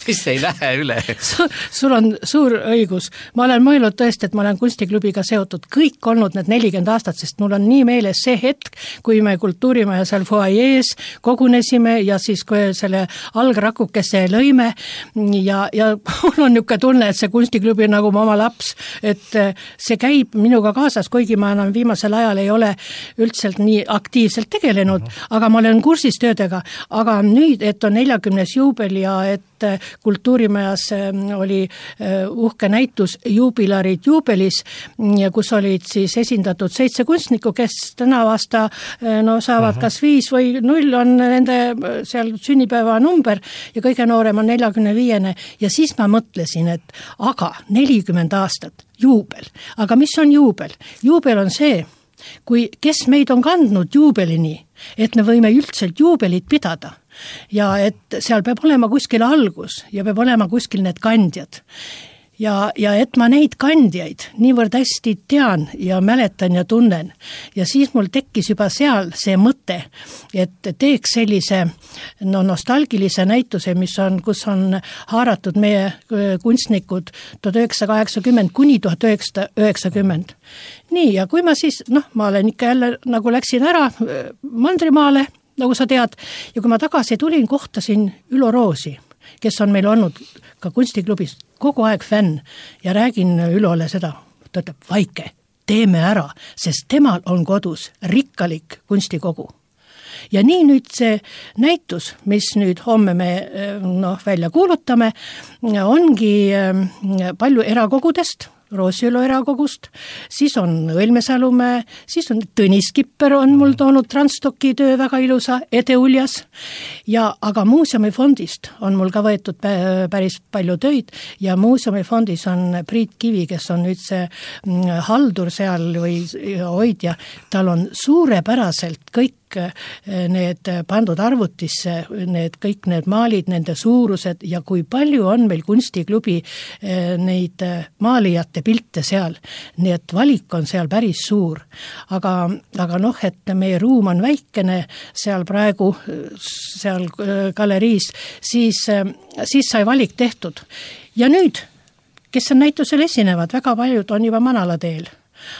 siis ei lähe üle. Sul on suur õigus. Ma olen mõelnud tõesti, et ma olen kunstiklubiga seotud kõik olnud need 40 aastat, sest mul on nii meeles see hetk, kui me Kultuurimaja seal foajees kogunesime ja siis kui selle algrakukese lõime ja mul on niisugune tunne, et see kunstiklubi on nagu oma laps, et see käib minuga kaasas, kuigi ma enam viimasel ajal ei ole üldselt nii aktiivselt tegelenud, aga ma olen kursis töödega, aga nüüd, et on 40. juubel ja et Kultuurimajas oli uhke näitus Juubilarid juubelis, kus olid siis esindatud 7 kunstnikku, kes täna aasta saavad kas 5 või 0 on nende seal sünnipäeva number ja kõige noorem on 45. Ja siis ma mõtlesin, et aga 40 aastat, juubel. Aga mis on juubel? Juubel on see, kui kes meid on kandnud juubelini, et me võime üldselt juubelit pidada. Ja et seal peab olema kuskil algus ja peab olema kuskil need kandjad. Ja et ma neid kandjaid niivõrd hästi tean ja mäletan ja tunnen. Ja siis mul tekkis juba seal see mõte, et teeks sellise nostalgilise näituse, kus on haaratud meie kunstnikud 1980 kuni 1990. Nii, ja kui ma siis, ma olen ikka jälle nagu läksin ära Mandrimaale, nagu sa tead, ja kui ma tagasi tulin, kohtasin Ülo Roosi, kes on meil olnud ka kunstiklubis kogu aeg fänn ja räägin Ülole seda, ta ütleb, Vaike, teeme ära, sest temal on kodus rikkalik kunstikogu. Ja nii nüüd see näitus, mis nüüd homme me välja kuulutame, ongi palju erakogudest, Roosiülo erakogust, siis on Õilmesalumäe, siis on Tõnis Kipper on mul toonud Transtocki töö väga ilusa, Ede Uljas, aga muuseumifondist on mul ka võetud päris palju töid ja muuseumifondis on Priit Kivi, kes on nüüd see haldur seal või hoidja, tal on suurepäraselt kõik need pandud arvutisse, kõik need maalid, nende suurused ja kui palju on meil kunstiklubi neid maalijate pilte seal, nii et valik on seal päris suur. Aga et meie ruum on väikene seal praegu, seal galeriis, siis sai valik tehtud. Ja nüüd, kes on näitusel esinevad, väga paljud on juba Manala teel,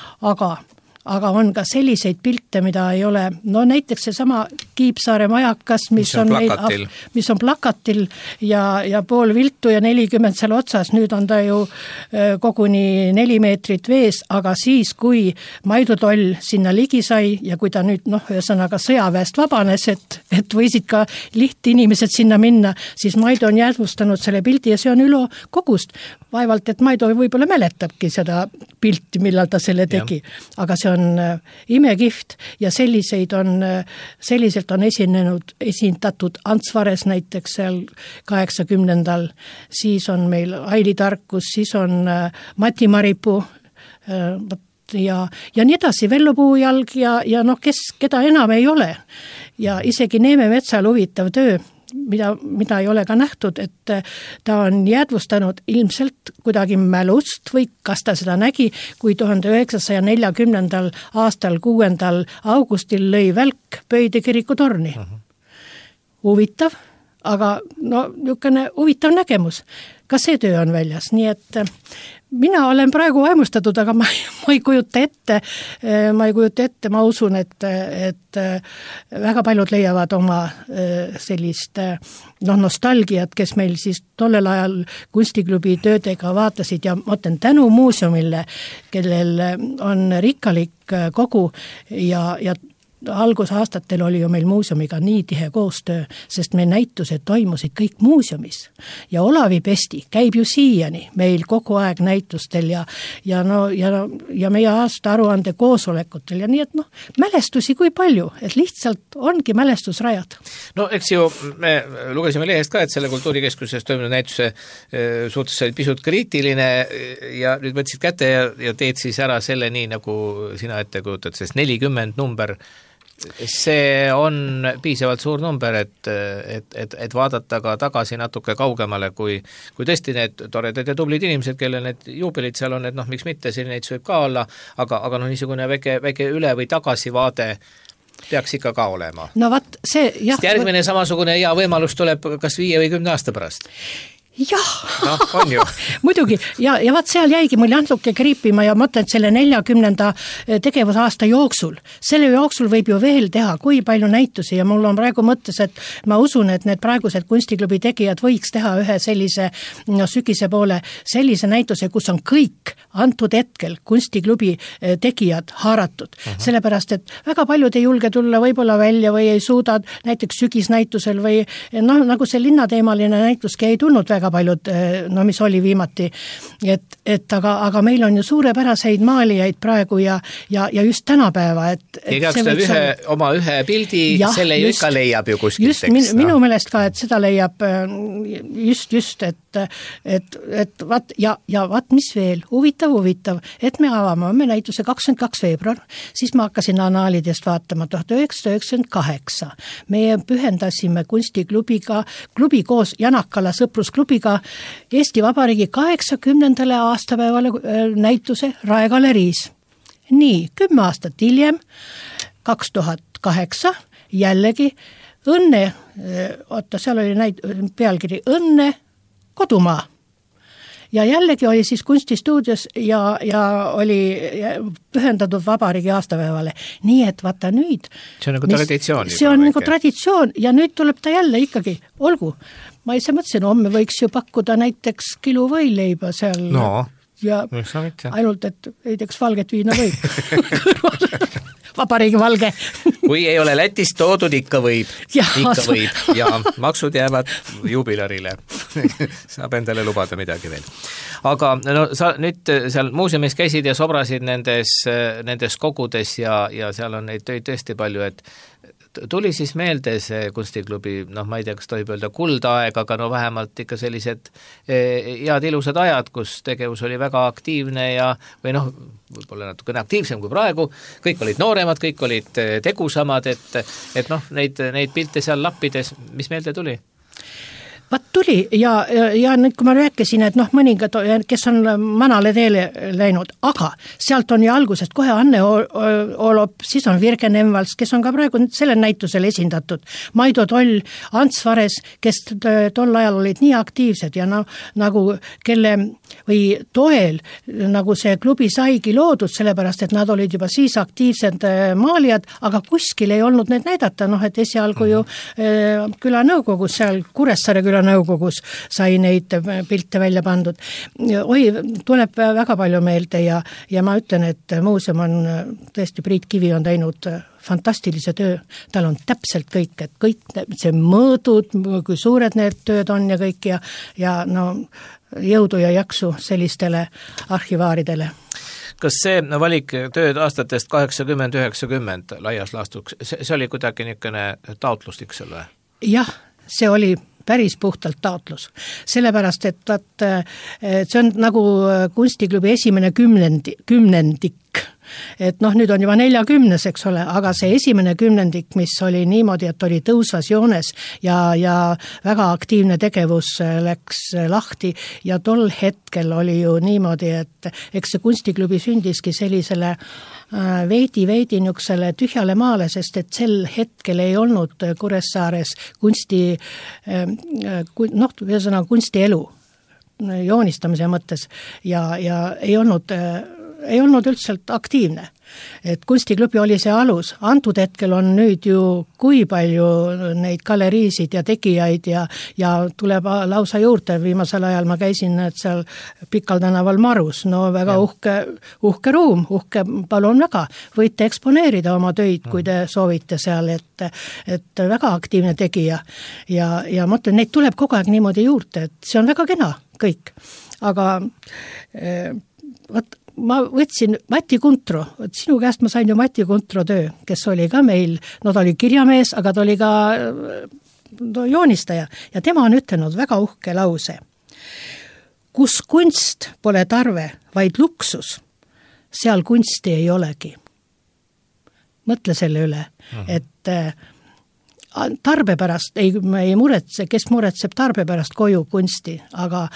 aga on ka selliseid pilte, mida ei ole, näiteks seesama Kiipsaare majakas, mis on plakatil ja pool viltu ja 40 seal otsas, nüüd on ta ju koguni 4 meetrit vees, aga siis, kui Maidu Toll sinna ligi sai ja kui ta nüüd, ühesõnaga sõjaväest vabanes, et võisid ka lihtinimesed sinna minna, siis Maidu on jäädvustanud selle pildi ja see on Ülo kogust. Vaevalt, et Maidu võib-olla mäletabki seda pilti, millal ta selle tegi, aga see on imekihvt ja selliselt on esindatud Ants Vares näiteks seal 80. Siis on meil Aili Tarkus, siis on Mati Maripuu ja nii edasi, Vello Puujalg ja keda enam ei ole. Ja isegi Neeme Metsal huvitav töö, mida ei ole ka nähtud, et ta on jäädvustanud ilmselt kuidagi mälust või kas ta seda nägi, kui 1940. aastal 6. augustil lõi välk Pöide kirikutorni. Huvitav, aga niisugune huvitav nägemus. Ka see töö on väljas, nii et mina olen praegu aimustatud, aga ma ei kujuta ette, ma usun, et väga paljud leiavad oma sellist nostalgiat, kes meil siis tollel ajal kunstiklubi töödega vaatasid ja ma ütlen tänu muuseumile, kellel on rikkalik kogu ja algusaastatel oli ju meil muuseumiga nii tihe koostöö, sest meil näitused toimusid kõik muuseumis. Ja Olavi Pesti käib ju siiani meil kogu aeg näitustel ja meie aasta aruande koosolekutel ja nii, et mälestusi kui palju, et lihtsalt ongi mälestusrajad. Eks ju, me lugesime lehest ka, et selle kultuurikeskuses toimunud näituse suhtes oli pisut kriitiline ja nüüd võtsid kätte ja teed siis ära selle nii, nagu sina ette kujutad, sest 40 number see on piisavalt suur number, et vaadata ka tagasi natuke kaugemale, kui tõesti need toredad ja tublid inimesed, kellel need juubelid seal on, et miks mitte, selline näitus võib ka olla, aga niisugune väike üle- või tagasivaade peaks ikka ka olema. See, jah. Sest järgmine samasugune hea võimalus tuleb kas 5 või 10 aasta pärast. jah, on ju. muidugi ja vaat seal jäigi mul natuke kriipima ja mõtlen, et selle 40. tegevusaasta jooksul, selle jooksul võib ju veel teha, kui palju näitusi ja mul on praegu mõttes, et ma usun, et need praegused kunstiklubi tegijad võiks teha ühe sellise sügise poole sellise näituse, kus on kõik antud hetkel kunstiklubi tegijad haaratud, sellepärast, et väga paljud ei julge tulla võib-olla välja või ei suuda näiteks sügisnäitusel või nagu see linnateemaline näituski ei tulnud väga paljud, mis oli viimati, aga meil on ju suurepäraseid maalijaid praegu ja just tänapäeva, igaks teeb oma ühe pildi, selle ju ikka leiab ju kuskilt, eks. Minu meelest ka, et seda leiab just, et vaat, ja vaat mis veel, huvitav, et me avame näituse 22. veebruar, siis ma hakkasin annaalidest vaatama 1998. Me pühendasime kunstiklubiga, klubi koos Janakala sõprusklubiga Eesti Vabariigi 80. aastapäevale näituse Rae galeriis. Nii, 10 aastat hiljem, 2008, jällegi Õnne, seal oli pealkiri Õnne kodumaa. Ja jällegi oli siis kunstistuudios ja oli pühendatud Vabariigi aastapäevale. Nii et vaata nüüd. See on nagu traditsioon. See on nagu traditsioon ja nüüd tuleb ta jälle ikkagi, olgu. Ma ise mõtlesin, homme võiks ju pakkuda näiteks kilo võileiba seal. No, ja ainult, et ei teeks valget viina võib. Vabariigi valge. Kui ei ole Lätist toodud, ikka võib ja maksud jäävad jubilarile. Saab endale lubada midagi veel. Aga sa nüüd seal muuseumis käisid ja sobrasid nendes kogudes ja seal on neid töid tõesti palju, et tuli siis meelde see kunstiklubi, ma ei tea, kas tohib öelda kuldaeg, aga vähemalt ikka sellised head ilusad ajad, kus tegevus oli väga aktiivne ja või võib-olla natukene aktiivsem kui praegu, kõik olid nooremad, kõik olid tegusamad, et neid pilte seal lappides, mis meelde tuli? Vaat tuli ja nüüd, kui ma rääkisin, et mõningad, kes on manale teele läinud, aga sealt on ju algusest kohe Anne Olop, siis on Virge Nemvals, kes on ka praegu selle näitusel esindatud, Maido Toll, Ants Vares, kes tol ajal olid nii aktiivsed ja nagu kelle või toel nagu see klubi saigi loodud, sellepärast, et nad olid juba siis aktiivsed maalijad, aga kuskil ei olnud need näidata, et esialgu ju külanõukogus seal Kuressaare nõukogus sai neid pilte välja pandud. Tuleb väga palju meelde ja ma ütlen, et muuseum on tõesti, Priit Kivi on teinud fantastilise töö, tal on täpselt kõik, et kõik see mõõdud, kui suured need tööd on ja kõik ja jõudu ja jaksu sellistele arhivaaridele. Kas see valik tööd aastatest 80-90 laias laastuks, see oli kuidagi niisugune taotlust, eks ole? Jah, see oli päris puhtalt taotlus. Sellepärast, et see on nagu kunstiklubi esimene kümnendik. Et nüüd on juba 40, eks ole, aga see esimene kümnendik, mis oli niimoodi, et oli tõusvas joones ja väga aktiivne tegevus läks lahti ja tol hetkel oli ju niimoodi, et eks see kunstiklubi sündiski sellisele veidi niisugusele tühjale maale, sest et sel hetkel ei olnud Kuressaares kunstielu joonistamise mõttes ja ei olnud üldselt aktiivne. Et kunstiklubi oli see alus. Antud hetkel on nüüd ju kui palju neid galeriisid ja tegijaid ja tuleb lausa juurde. Viimasel ajal ma käisin seal Pikal tänaval Marus. Väga uhke ruum, palun väga. Võite eksponeerida oma töid, kui te soovite seal, et väga aktiivne tegija. Ja mõtlen, neid tuleb kogu aeg niimoodi juurde, et see on väga kena kõik. Aga ma võtsin Mati Kuntro, sinu käest ma sain ju Mati Kuntro töö, kes oli ka meil, ta oli kirjamees, aga ta oli ka joonistaja ja tema on ütelnud väga uhke lause. Kus kunst pole tarve, vaid luksus, seal kunsti ei olegi. Mõtle selle üle, et tarbe pärast ei muretse, kes muretseb tarbe pärast koju kunsti, aga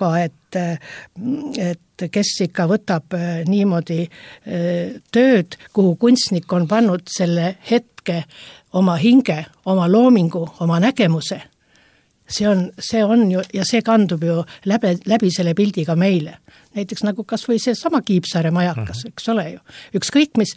et kes ikka võtab niimoodi tööd, kuhu kunstnik on pannud selle hetke oma hinge, oma loomingu, oma nägemuse, see on ju, ja see kandub ju läbi selle pildiga meile. Näiteks nagu kas või see sama Kiipsaare majakas, eks ole ju. Ükskõik mis,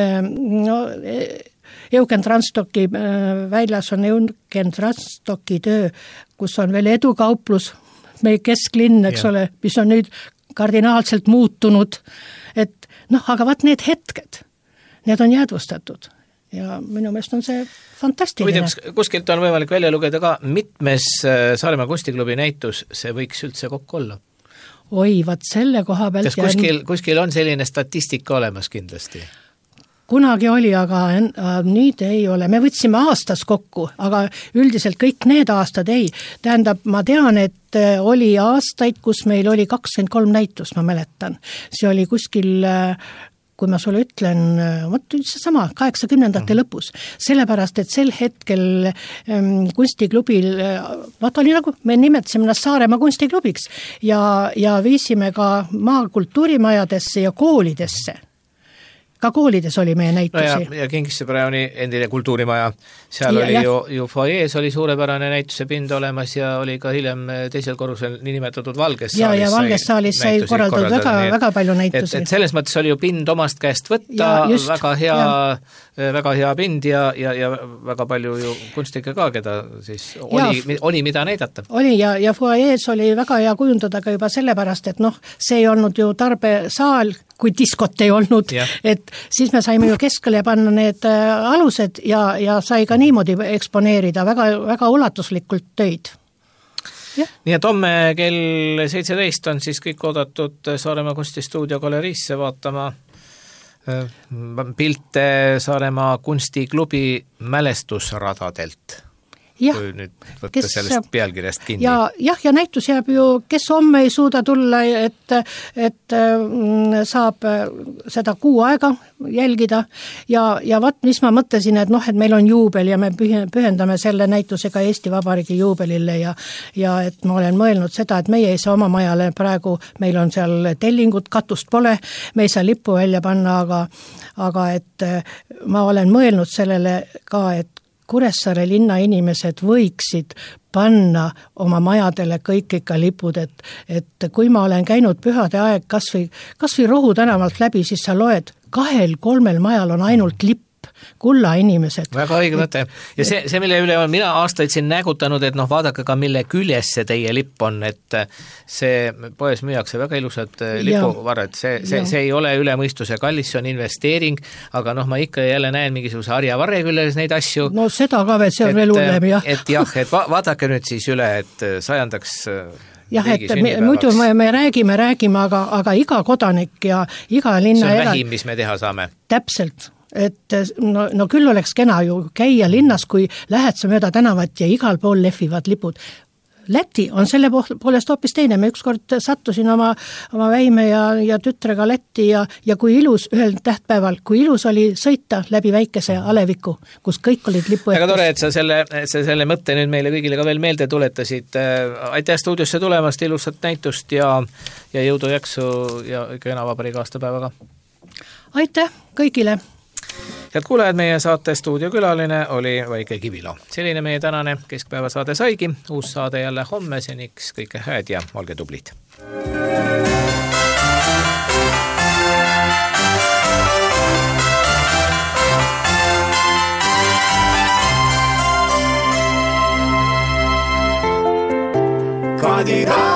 Eugen Transtocki väljas on Eugen Transtocki töö, kus on veel edukauplus, meie kesklinn, eks ole, mis on nüüd kardinaalselt muutunud, et aga vaat need hetked, need on jäädvustatud. Ja minu meelest on see fantastiline. Kuskilt on võimalik välja lugeda ka mitmes Saaremaa kunstiklubi näitus, see võiks üldse kokku olla. Oi, vaat selle koha pealt... Kuskil on selline statistika olemas kindlasti. Kunagi oli, aga nüüd ei ole. Me võtsime aastas kokku, aga üldiselt kõik need aastad ei. Tähendab, ma tean, et oli aastaid, kus meil oli 23 näitus, ma mäletan. See oli kuskil... kui ma sulle ütlen, see sama 80-ndate lõpus, sellepärast, et sel hetkel kunstiklubil, oli nagu, me nimetasime ennast Saaremaa kunstiklubiks ja viisime ka maakultuurimajadesse ja koolidesse. Ka koolides oli meie näitusi. Ja Kingsebre oli endine kultuurimaja. Seal oli ju foajees oli suurepärane näituse pind olemas ja oli ka hiljem teisel korrusel niinimetatud Valges saalis. Ja Valges saalis sai korraldud väga palju näitusi. Et selles mõttes oli ju pind omast käest võtta, väga hea pind ja väga palju ju kunstnikke ka, keda siis oli mida näidata. Oli ja foajees oli väga hea kujundada ka juba sellepärast, et see ei olnud ju tarbesaal, kui diskot ei olnud, et siis me saime ju keskele panna need alused ja sai ka niimoodi eksponeerida väga, väga ulatuslikult töid. Ja. Nii et homme kell 17 on siis kõik oodatud Saaremaa kunstistuudio galeriisse vaatama pilte Saaremaa kunstiklubi mälestusradadelt. Kui nüüd võtta sellest pealkirjast kinni. Ja näitus jääb ju, kes homme ei suuda tulla, et saab seda kuu aega jälgida ja vaat, mis ma mõtlesin, et meil on juubel ja me pühendame selle näitusega Eesti Vabariigi juubelile ja et ma olen mõelnud seda, et meie ei saa oma majale praegu, meil on seal tellingut, katust pole, me ei saa lippu välja panna, aga et ma olen mõelnud sellele ka, et Kuressaare linna inimesed võiksid panna oma majadele kõik ikka lipud, et kui ma olen käinud pühade aeg kas või Rohu tänavalt läbi, siis sa loed 2-3 majal on ainult lipp, kulla inimesed. Väga õige mõte. Ja see mille üle on mina aastaid siin nägutanud, et vaadake ka, mille küljes see teie lipp on, et see poes müüakse väga ilusad lipuvarred. See ei ole üle mõistuse kallis, see on investeering, aga ma ikka jälle näen mingisuguse harjavarre küljes neid asju. No seda ka veel, see on veel hullem, jah. Et vaadake nüüd siis üle, et 100. Jah, et muidu me räägime, aga iga kodanik ja iga linna... See on vähim, mis me teha saame. Täpselt. Et no küll oleks kena ju käia linnas, kui lähed sa mööda tänavat ja igal pool lehvivad lipud. Läti on selle poolest hoopis teine. Me ükskord sattusin oma väime ja tütrega Lätti ja kui ilus ühel tähtpäeval, kui ilus oli sõita läbi väikese aleviku, kus kõik olid lipu Väga tore, et sa selle mõtte nüüd meile kõigile ka veel meelde tuletasid. Aitäh stuudiosse tulemast, ilusat näitust ja jõudu jaksu ja kena vabariigi aastapäevaga. Aitäh kõigile! Head kuulajad, meie saate stuudiokülaline oli Vaike Kivilo. Selline meie tänane keskpäevasaade saigi. Uus saade jälle homme, seniks kõike hääd ja olge tublid. Kandidaat